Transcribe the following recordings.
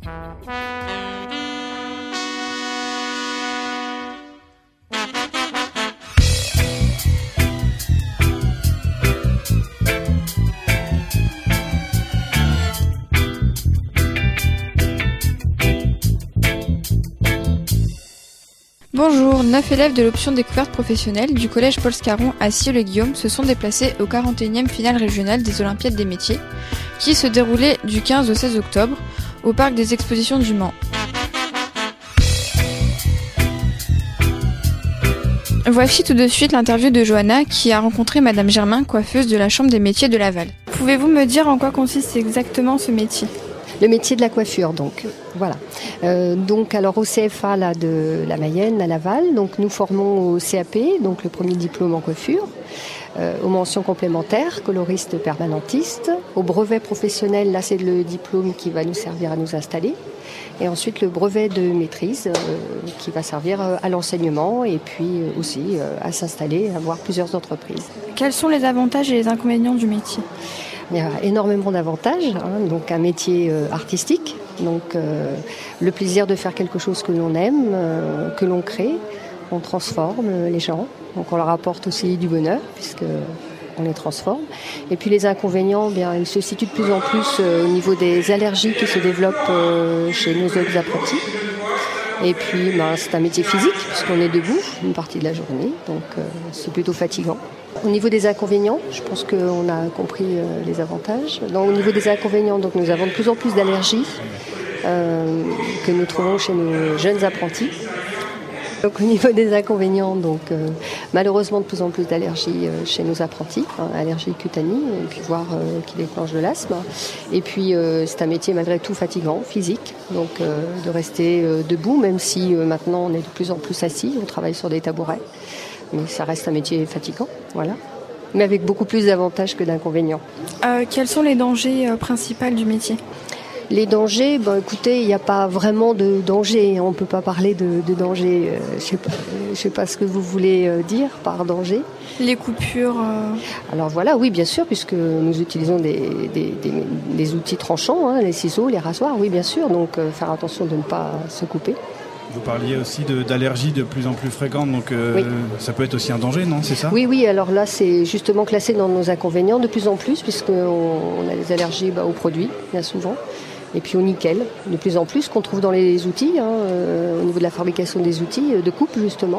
Bonjour, 9 élèves de l'option découverte professionnelle du collège Paul Scarron à Cieux-le-Guillaume se sont déplacés au 41e finale régionale des Olympiades des métiers qui se déroulait du 15 au 16 octobre au parc des expositions du Mans. Voici tout de suite l'interview de Johanna qui a rencontré Madame Germain, coiffeuse de la Chambre des métiers de Laval. Pouvez-vous me dire en quoi consiste exactement ce métier ? Le métier de la coiffure, donc voilà. Alors au CFA là, de la Mayenne à Laval, donc nous formons au CAP, donc le premier diplôme en coiffure, aux mentions complémentaires, coloriste permanentiste, au brevet professionnel, là c'est le diplôme qui va nous servir à nous installer, et ensuite le brevet de maîtrise qui va servir à l'enseignement et puis aussi à s'installer, à avoir plusieurs entreprises. Quels sont les avantages et les inconvénients du métier ? Il y a énormément d'avantages, donc un métier artistique, donc le plaisir de faire quelque chose que l'on aime, que l'on crée, on transforme les gens, donc on leur apporte aussi du bonheur puisqu'on les transforme. Et puis les inconvénients, ils se situent de plus en plus au niveau des allergies qui se développent chez nos autres apprentis. Et puis c'est un métier physique puisqu'on est debout une partie de la journée, donc c'est plutôt fatigant. Au niveau des inconvénients, je pense qu'on a compris les avantages. Au niveau des inconvénients, donc, nous avons de plus en plus d'allergies que nous trouvons chez nos jeunes apprentis. Donc, au niveau des inconvénients, malheureusement de plus en plus d'allergies chez nos apprentis, allergies cutanées, et puis voire qui déclenchent de l'asthme. Et puis c'est un métier malgré tout fatigant, physique, donc de rester debout, même si maintenant on est de plus en plus assis, on travaille sur des tabourets. Mais ça reste un métier fatigant, voilà. Mais avec beaucoup plus d'avantages que d'inconvénients. Quels sont les dangers principaux du métier ? Les dangers, écoutez, il n'y a pas vraiment de danger. On ne peut pas parler de danger. Je sais pas ce que vous voulez dire par danger. Les coupures Alors voilà, oui, bien sûr, puisque nous utilisons des outils tranchants, les ciseaux, les rasoirs, oui, bien sûr. Donc faire attention de ne pas se couper. Vous parliez aussi d'allergies de plus en plus fréquentes, donc oui. Ça peut être aussi un danger, non ? C'est ça ? Oui, alors là c'est justement classé dans nos inconvénients de plus en plus, puisqu'on a des allergies aux produits, bien souvent, et puis au nickel, de plus en plus, qu'on trouve dans les outils, au niveau de la fabrication des outils, de coupe justement.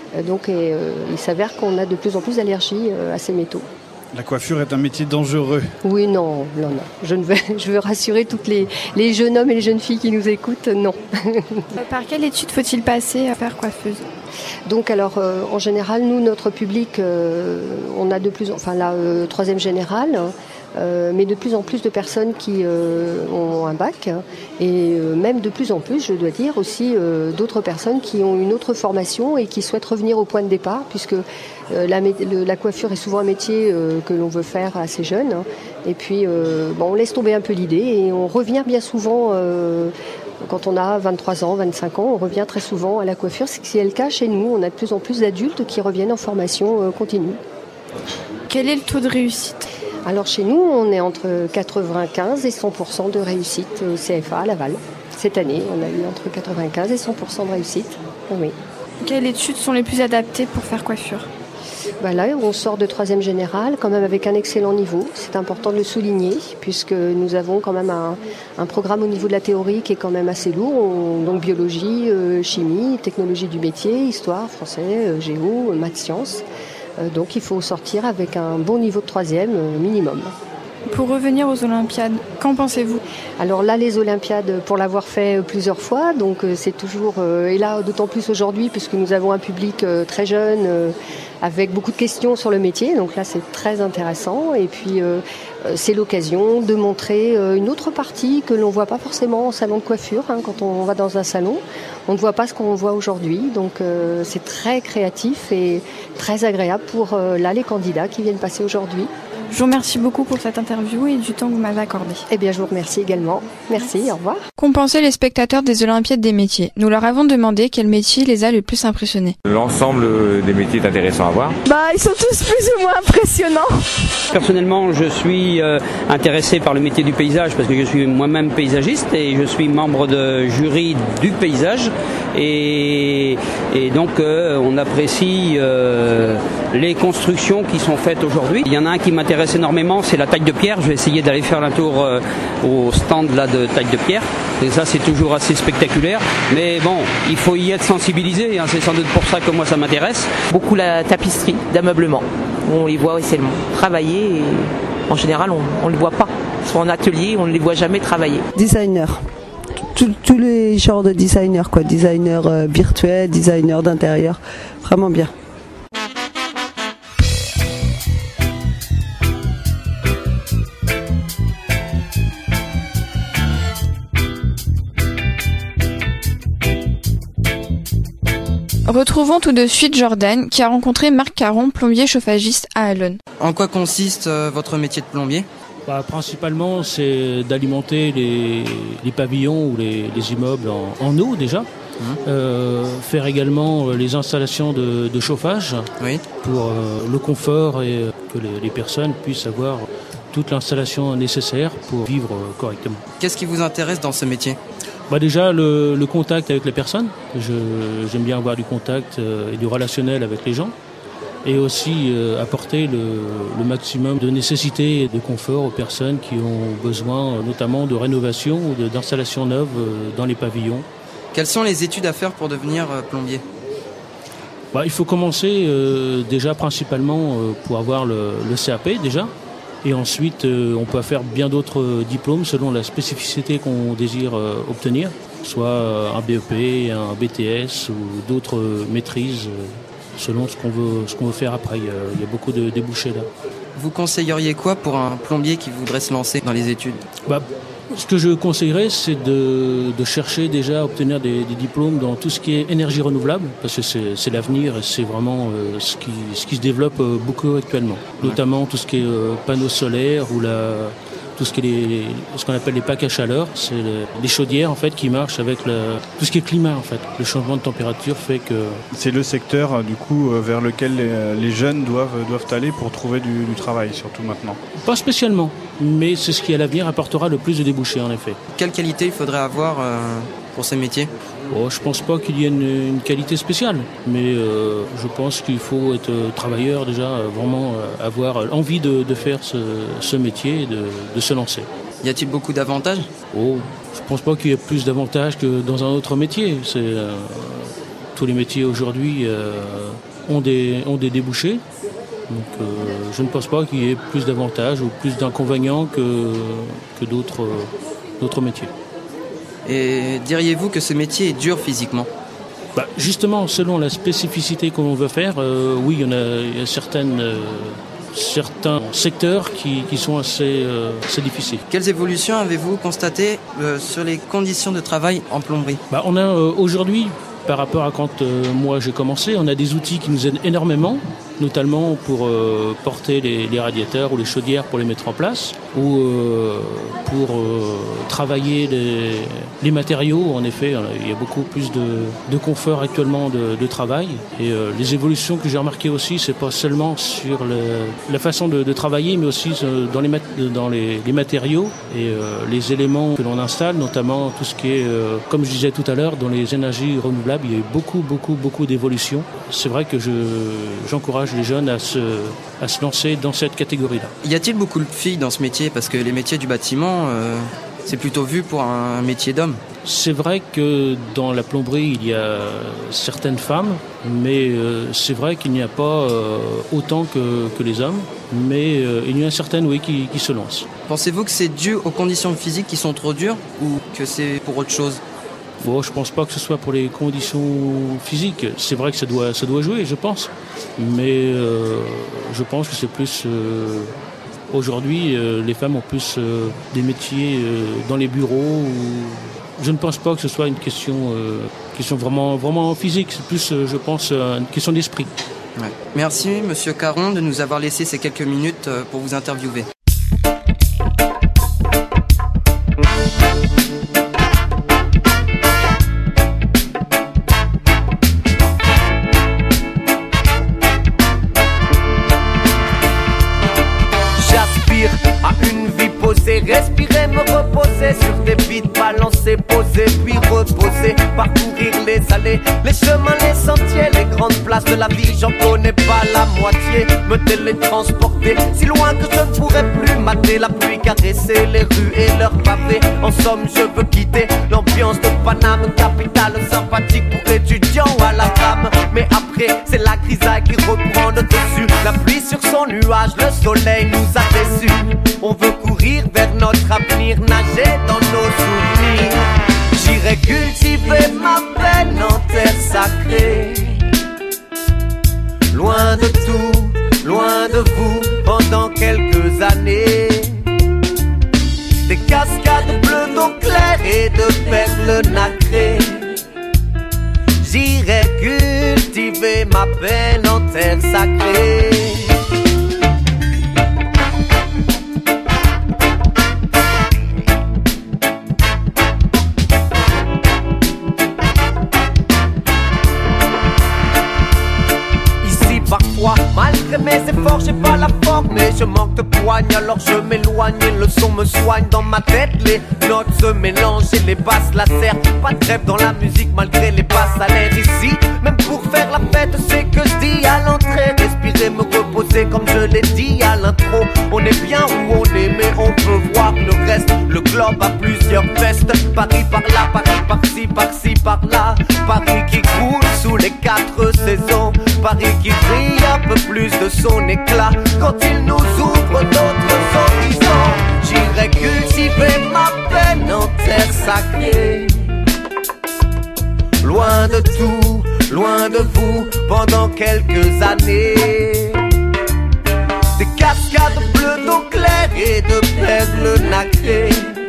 Il s'avère qu'on a de plus en plus d'allergies à ces métaux. La coiffure est un métier dangereux. Oui, non. Je veux rassurer toutes les jeunes hommes et les jeunes filles qui nous écoutent, non. Par quelle étude faut-il passer à faire coiffeuse ? Donc en général, nous, notre public, on a troisième générale, mais de plus en plus de personnes qui ont un bac et même de plus en plus, je dois dire, aussi d'autres personnes qui ont une autre formation et qui souhaitent revenir au point de départ puisque la coiffure est souvent un métier que l'on veut faire assez jeune. Et puis, on laisse tomber un peu l'idée et on revient bien souvent, quand on a 23 ans, 25 ans, on revient très souvent à la coiffure. C'est le cas chez nous, on a de plus en plus d'adultes qui reviennent en formation continue. Quel est le taux de réussite ? Alors chez nous, on est entre 95 et 100% de réussite au CFA à Laval. Cette année, on a eu entre 95 et 100% de réussite. Oui. Quelles études sont les plus adaptées pour faire coiffure ? Là, on sort de troisième générale, quand même avec un excellent niveau. C'est important de le souligner, puisque nous avons quand même un programme au niveau de la théorie qui est quand même assez lourd. Donc biologie, chimie, technologie du métier, histoire, français, géo, maths, sciences. Donc il faut sortir avec un bon niveau de troisième minimum. Pour revenir aux Olympiades, qu'en pensez-vous ? Alors là, les Olympiades, pour l'avoir fait plusieurs fois, donc c'est toujours, et là d'autant plus aujourd'hui, puisque nous avons un public très jeune, avec beaucoup de questions sur le métier, donc là c'est très intéressant, et puis c'est l'occasion de montrer une autre partie que l'on ne voit pas forcément en salon de coiffure, quand on va dans un salon, on ne voit pas ce qu'on voit aujourd'hui, donc c'est très créatif et très agréable pour les candidats qui viennent passer aujourd'hui. Je vous remercie beaucoup pour cette interview et du temps que vous m'avez accordé. Eh bien, je vous remercie également. Merci, au revoir. Qu'ont pensé les spectateurs des Olympiades des métiers? Nous leur avons demandé quel métier les a le plus impressionnés. L'ensemble des métiers est intéressant à voir. Ils sont tous plus ou moins impressionnants. Personnellement, je suis intéressé par le métier du paysage parce que je suis moi-même paysagiste et je suis membre de jury du paysage. Et donc on apprécie les constructions qui sont faites aujourd'hui. Il y en a un qui m'intéresse énormément, c'est la taille de pierre. Je vais essayer d'aller faire un tour au stand là de taille de pierre. Et ça, c'est toujours assez spectaculaire. Mais bon, il faut y être sensibilisé, hein. C'est sans doute pour ça que moi ça m'intéresse. Beaucoup la tapisserie d'ameublement. On les voit essentiellement travailler et en général on ne les voit pas. Soit en atelier, on ne les voit jamais travailler. Designer. Tous les genres de designers, quoi. Designer virtuel, designer d'intérieur. Vraiment bien. Retrouvons tout de suite Jordan qui a rencontré Marc Caron, plombier chauffagiste à Allonnes. En quoi consiste votre métier de plombier ? Principalement, c'est d'alimenter les pavillons ou les immeubles en eau déjà. Faire également les installations de chauffage pour le confort et que les personnes puissent avoir toute l'installation nécessaire pour vivre correctement. Qu'est-ce qui vous intéresse dans ce métier ? Déjà le contact avec les personnes. J'aime bien avoir du contact et du relationnel avec les gens. Et aussi apporter le maximum de nécessité et de confort aux personnes qui ont besoin notamment de rénovation ou d'installations neuves dans les pavillons. Quelles sont les études à faire pour devenir plombier ? Il faut commencer déjà principalement pour avoir le CAP déjà. Et ensuite, on peut faire bien d'autres diplômes selon la spécificité qu'on désire obtenir, soit un BEP, un BTS ou d'autres maîtrises selon ce qu'on veut faire après. Il y a beaucoup de débouchés là. Vous conseilleriez quoi pour un plombier qui voudrait se lancer dans les études ? Ce que je conseillerais, c'est de chercher déjà à obtenir des diplômes dans tout ce qui est énergie renouvelable, parce que c'est l'avenir et c'est vraiment ce qui se développe beaucoup actuellement. Notamment tout ce qui est panneaux solaires ou tout ce qui est ce qu'on appelle les packs à chaleur, c'est les chaudières en fait qui marchent avec tout ce qui est climat en fait. Le changement de température fait que c'est le secteur du coup vers lequel les jeunes doivent aller pour trouver du travail, surtout maintenant. Pas spécialement, mais c'est ce qui à l'avenir apportera le plus de débouchés en effet. Quelle qualité il faudrait avoir pour ces métiers ? Je pense pas qu'il y ait une qualité spéciale, mais je pense qu'il faut être travailleur déjà, vraiment avoir envie de faire ce métier et de se lancer. Y a-t-il beaucoup d'avantages ? Je pense pas qu'il y ait plus d'avantages que dans un autre métier. Tous les métiers aujourd'hui ont des débouchés, donc je ne pense pas qu'il y ait plus d'avantages ou plus d'inconvénients que d'autres métiers. Et diriez-vous que ce métier est dur physiquement ? Justement, selon la spécificité qu'on veut faire, oui, il y a certains secteurs qui sont assez difficiles. Quelles évolutions avez-vous constatées sur les conditions de travail en plomberie ? On a aujourd'hui, par rapport à quand moi j'ai commencé, on a des outils qui nous aident énormément, notamment pour porter les radiateurs ou les chaudières pour les mettre en place, ou pour travailler les matériaux. En effet, il y a beaucoup plus de confort actuellement de travail. Et les évolutions que j'ai remarquées aussi, c'est pas seulement sur la façon de travailler, mais aussi dans les matériaux et les éléments que l'on installe, notamment tout ce qui est, comme je disais tout à l'heure, dans les énergies renouvelables. Il y a eu beaucoup d'évolutions. C'est vrai que j'encourage les jeunes à se lancer dans cette catégorie-là. Y a-t-il beaucoup de filles dans ce métier ? Parce que les métiers du bâtiment, c'est plutôt vu pour un métier d'homme. C'est vrai que dans la plomberie, il y a certaines femmes, mais c'est vrai qu'il n'y a pas autant que les hommes, mais il y en a certaines, oui, qui se lancent. Pensez-vous que c'est dû aux conditions physiques qui sont trop dures ou que c'est pour autre chose ? Je ne pense pas que ce soit pour les conditions physiques. C'est vrai que ça doit jouer, je pense. Mais je pense que c'est plus... aujourd'hui, les femmes ont plus des métiers dans les bureaux. Je ne pense pas que ce soit une question vraiment physique. C'est plus, je pense, une question d'esprit. Ouais. Merci Monsieur Caron de nous avoir laissé ces quelques minutes pour vous interviewer. J'aspire à une vie posée, respirer, me reposer sur des vides balancés, poser puis reposer, parcourir les allées, les chemins, les sentiers, les grandes places de la vie, j'en connais pas la moitié, me télétransporter si loin que je ne pourrais plus mater la pluie, caresser les rues et leurs pavés. En somme, je veux quitter l'ambiance de Paname, capitale sympathique pour étudiants à la rame. Mais après, c'est la grisaille qui reprend le dessus, la pluie sur son nuage, le soleil nous a déçus. On veut courir vers notre avenir, nager dans nos souvenirs. J'irai cultiver ma peine en terre sacrée, loin de tout, loin de vous, pendant quelques années. Des cascades bleues d'eau claire et de perles nacrées. J'irai cultiver ma peine en terre sacrée. Malgré mes efforts, j'ai pas la forme, mais je manque de poigne, alors je m'éloigne et le son me soigne dans ma tête. Les notes se mélangent et les basses lacèrent. Pas de trêve dans la musique malgré les basses à l'air ici. Même pour faire la fête, c'est que je dis à l'entrée. Respirer, me reposer comme je l'ai dit à l'intro. On est bien où on est, mais on peut voir le reste. Le globe a plusieurs vestes. Paris par là, Paris par-ci, par-ci, par-là. Paris qui coule sous les 4 saisons. Paris qui brille un peu plus de son éclat quand il nous ouvre d'autres horizons. J'irai cultiver ma peine en terre sacrée, loin de tout, loin de vous, pendant quelques années. Des cascades bleues d'eau claire et de perles nacrées.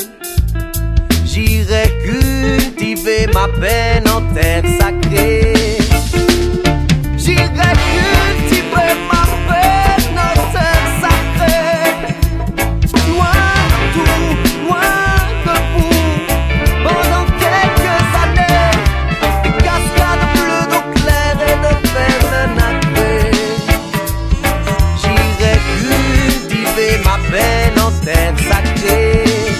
J'irai cultiver ma peine en terre sacrée. J'irai cultiver ma peine en terre sacrée, loin de tout, loin de vous, pendant quelques années. Des cascades bleues d'eau claire et de perles nacrées. J'irai cultiver ma peine en terre sacrée.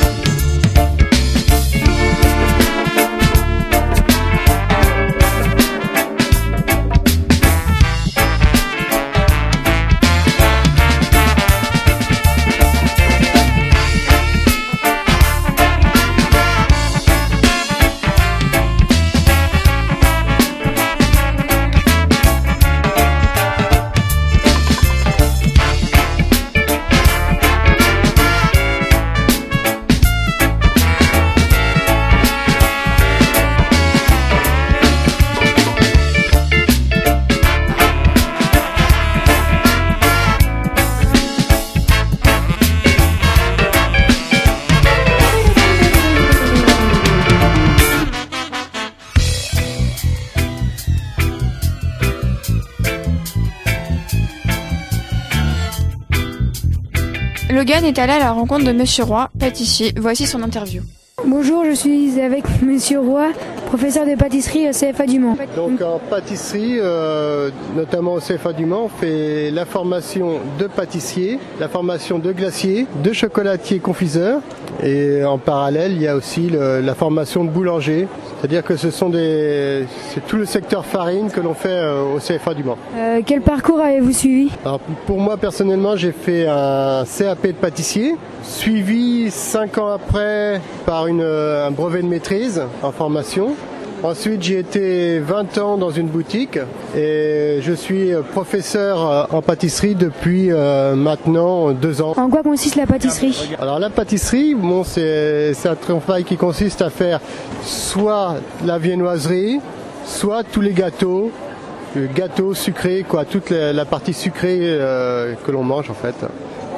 Logan est allé à la rencontre de Monsieur Roy, pâtissier. Voici son interview. Bonjour, je suis avec Monsieur Roy, professeur de pâtisserie au CFA du Mans. Donc en pâtisserie, notamment au CFA du Mans, on fait la formation de pâtissier, la formation de glacier, de chocolatier confiseur, et en parallèle il y a aussi la formation de boulanger. C'est-à-dire que c'est tout le secteur farine que l'on fait au CFA du Mans. Quel parcours avez-vous suivi ? Alors, pour moi personnellement, j'ai fait un CAP de pâtissier, suivi 5 ans après par un brevet de maîtrise en formation. Ensuite, j'ai été 20 ans dans une boutique et je suis professeur en pâtisserie depuis maintenant 2 ans. En quoi consiste la pâtisserie ? Alors la pâtisserie, c'est un travail qui consiste à faire soit la viennoiserie, soit tous les gâteaux sucrés, toute la partie sucrée que l'on mange en fait.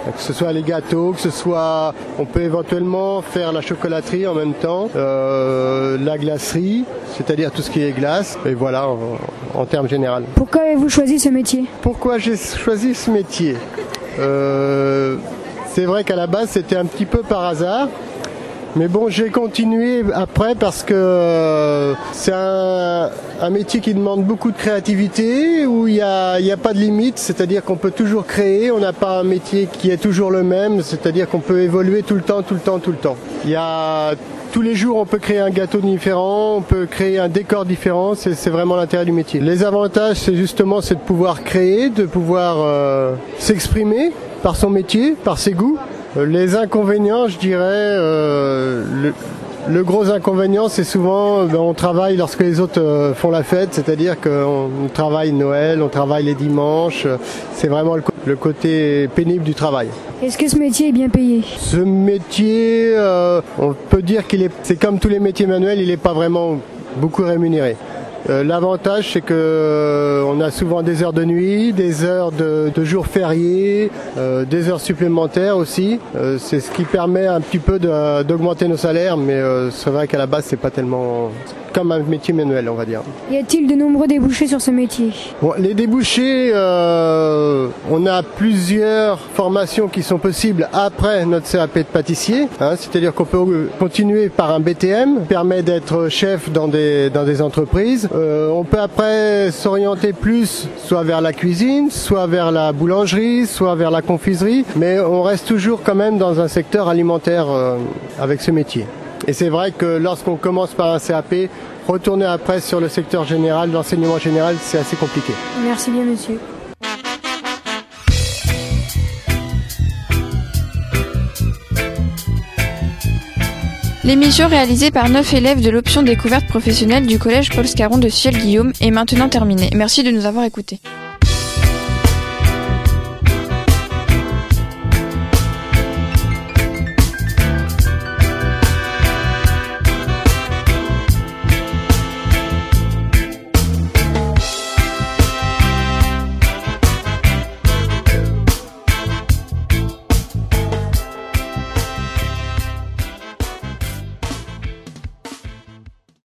Que ce soit les gâteaux, que ce soit, on peut éventuellement faire la chocolaterie en même temps, la glacerie, c'est-à-dire tout ce qui est glace, et voilà en termes généraux. Pourquoi avez-vous choisi ce métier? Pourquoi j'ai choisi ce métier? C'est vrai qu'à la base c'était un petit peu par hasard. Mais bon, j'ai continué après parce que c'est un métier qui demande beaucoup de créativité, où il y a pas de limite, c'est-à-dire qu'on peut toujours créer, on n'a pas un métier qui est toujours le même, c'est-à-dire qu'on peut évoluer tout le temps. Il y a tous les jours, on peut créer un gâteau différent, on peut créer un décor différent, c'est vraiment l'intérêt du métier. Les avantages, c'est de pouvoir créer, de pouvoir s'exprimer par son métier, par ses goûts. Les inconvénients, je dirais, le gros inconvénient, c'est souvent on travaille lorsque les autres font la fête, c'est-à-dire qu'on travaille Noël, on travaille les dimanches, c'est vraiment le côté pénible du travail. Est-ce que ce métier est bien payé? Ce métier, on peut dire c'est comme tous les métiers manuels, il n'est pas vraiment beaucoup rémunéré. L'avantage, c'est que on a souvent des heures de nuit, des heures de jours fériés, des heures supplémentaires aussi. C'est ce qui permet un petit peu d'augmenter nos salaires, mais c'est vrai qu'à la base, c'est pas tellement comme un métier manuel, on va dire. Y a-t-il de nombreux débouchés sur ce métier? Bon, les débouchés, on a plusieurs formations qui sont possibles après notre CAP de pâtissier. C'est-à-dire qu'on peut continuer par un BTM, qui permet d'être chef dans des entreprises. On peut après s'orienter plus, soit vers la cuisine, soit vers la boulangerie, soit vers la confiserie, mais on reste toujours quand même dans un secteur alimentaire avec ce métier. Et c'est vrai que lorsqu'on commence par un CAP, retourner après sur le secteur général, l'enseignement général, c'est assez compliqué. Merci bien, monsieur. L'émission réalisée par 9 élèves de l'option découverte professionnelle du collège Paul Scarron de Ciel-Guillaume est maintenant terminée. Merci de nous avoir écoutés.